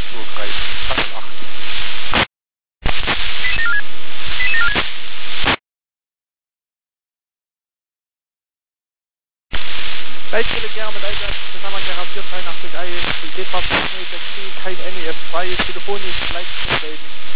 238. Leitkollege mit Einsatz zusammen garantiert 83 ein, Qualitätsfahrzeug, kein NEF 2, telefonisch Leitkollegen.